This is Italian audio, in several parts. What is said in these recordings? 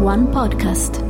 One Podcast.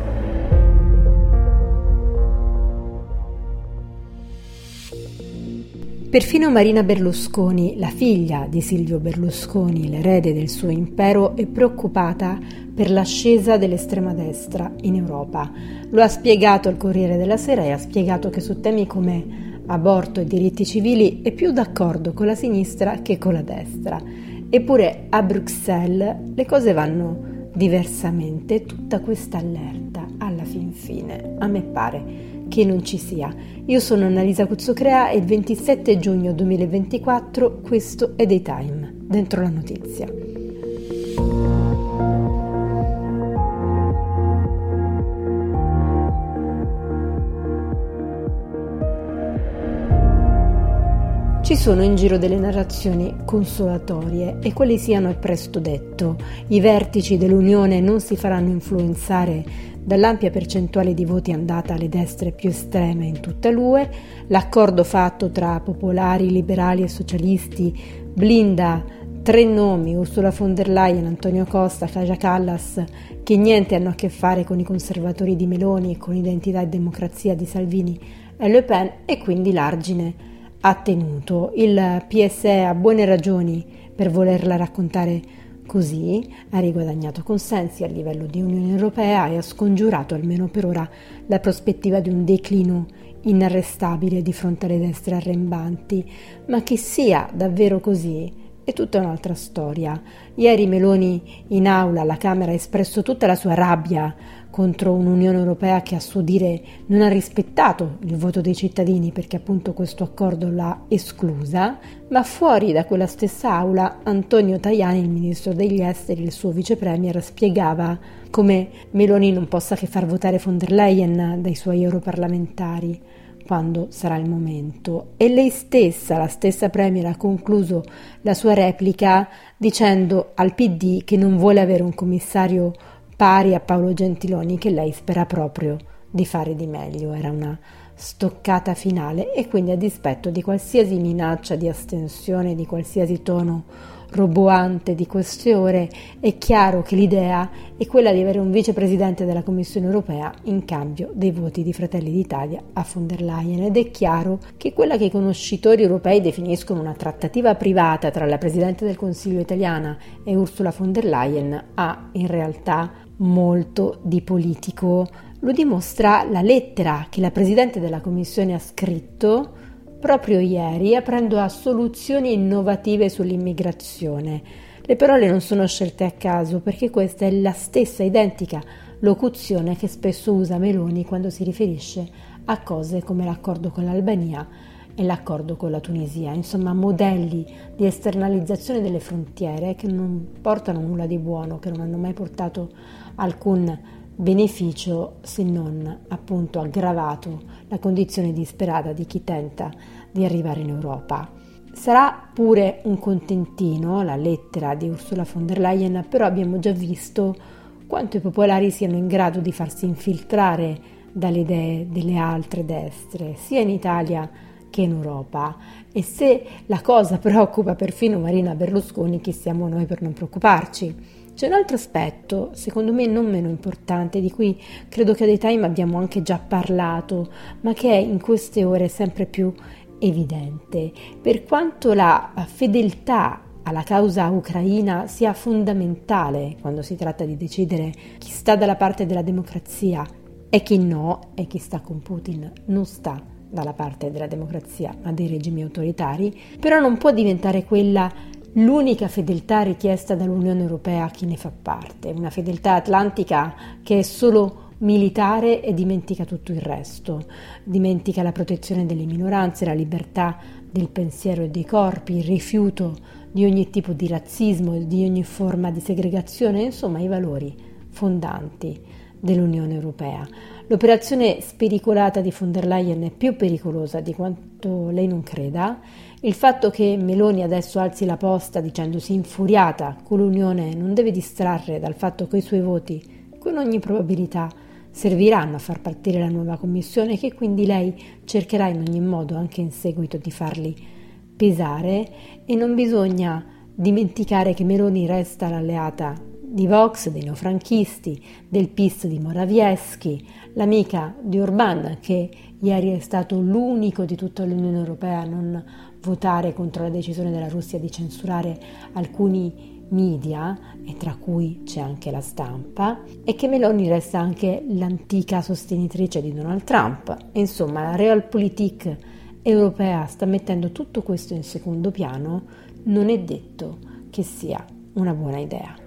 Perfino Marina Berlusconi, la figlia di Silvio Berlusconi, l'erede del suo impero, è preoccupata per l'ascesa dell'estrema destra in Europa. Lo ha spiegato al Corriere della Sera e ha spiegato che su temi come aborto e diritti civili è più d'accordo con la sinistra che con la destra. Eppure a Bruxelles le cose vanno diversamente. Tutta questa allerta, alla fin fine, a me pare che non ci sia. Io sono Annalisa Cuzzocrea e il 27 giugno 2024 questo è Daytime, dentro la notizia. Ci sono in giro delle narrazioni consolatorie e quali siano è presto detto. I vertici dell'Unione non si faranno influenzare dall'ampia percentuale di voti andata alle destre più estreme in tutta l'UE. L'accordo fatto tra popolari, liberali e socialisti blinda 3 nomi, Ursula von der Leyen, Antonio Costa, Kaja Kallas, che niente hanno a che fare con i conservatori di Meloni, con Identità e Democrazia di Salvini e Le Pen, e quindi l'argine ha tenuto. Il PSE ha buone ragioni per volerla raccontare così, ha riguadagnato consensi a livello di Unione Europea e ha scongiurato, almeno per ora, la prospettiva di un declino inarrestabile di fronte alle destre arrembanti. Ma che sia davvero così è tutta un'altra storia. Ieri Meloni in aula alla Camera ha espresso tutta la sua rabbia contro un'Unione Europea che a suo dire non ha rispettato il voto dei cittadini perché appunto questo accordo l'ha esclusa, ma fuori da quella stessa aula Antonio Tajani, il ministro degli esteri, il suo vice premier, spiegava come Meloni non possa che far votare von der Leyen dai suoi europarlamentari quando sarà il momento. E lei stessa, la stessa premier, ha concluso la sua replica dicendo al PD che non vuole avere un commissario pari a Paolo Gentiloni, che lei spera proprio di fare di meglio. Era una stoccata finale e quindi, a dispetto di qualsiasi minaccia di astensione, di qualsiasi tono roboante di queste ore, è chiaro che l'idea è quella di avere un vicepresidente della Commissione Europea in cambio dei voti di Fratelli d'Italia a von der Leyen, ed è chiaro che quella che i conoscitori europei definiscono una trattativa privata tra la Presidente del Consiglio italiana e Ursula von der Leyen ha in realtà molto di politico. Lo dimostra la lettera che la Presidente della Commissione ha scritto proprio ieri, aprendo a soluzioni innovative sull'immigrazione. Le parole non sono scelte a caso, perché questa è la stessa identica locuzione che spesso usa Meloni quando si riferisce a cose come l'accordo con l'Albania e l'accordo con la Tunisia, insomma modelli di esternalizzazione delle frontiere che non portano nulla di buono, che non hanno mai portato alcun beneficio, se non appunto aggravato la condizione disperata di chi tenta di arrivare in Europa. Sarà pure un contentino la lettera di Ursula von der Leyen, però abbiamo già visto quanto i popolari siano in grado di farsi infiltrare dalle idee delle altre destre, sia in Italia che in Europa. E se la cosa preoccupa perfino Marina Berlusconi, chi siamo noi per non preoccuparci? C'è un altro aspetto, secondo me non meno importante, di cui credo che a Daytime abbiamo anche già parlato, ma che è in queste ore sempre più evidente. Per quanto la fedeltà alla causa ucraina sia fondamentale quando si tratta di decidere chi sta dalla parte della democrazia e chi no, e chi sta con Putin non sta dalla parte della democrazia ma dei regimi autoritari, però non può diventare quella l'unica fedeltà richiesta dall'Unione Europea a chi ne fa parte, una fedeltà atlantica che è solo militare e dimentica tutto il resto, dimentica la protezione delle minoranze, la libertà del pensiero e dei corpi, il rifiuto di ogni tipo di razzismo e di ogni forma di segregazione, insomma i valori fondanti dell'Unione Europea. L'operazione spericolata di von der Leyen è più pericolosa di quanto lei non creda. Il fatto che Meloni adesso alzi la posta dicendosi infuriata con l'Unione non deve distrarre dal fatto che i suoi voti, con ogni probabilità, serviranno a far partire la nuova Commissione, che quindi lei cercherà in ogni modo, anche in seguito, di farli pesare. E non bisogna dimenticare che Meloni resta l'alleata di Vox, dei neofranchisti, del PIS di Morawiecki, l'amica di Orbán, che ieri è stato l'unico di tutta l'Unione Europea a non votare contro la decisione della Russia di censurare alcuni media, e tra cui c'è anche La Stampa, e che Meloni resta anche l'antica sostenitrice di Donald Trump. Insomma, la Realpolitik europea sta mettendo tutto questo in secondo piano. Non è detto che sia una buona idea.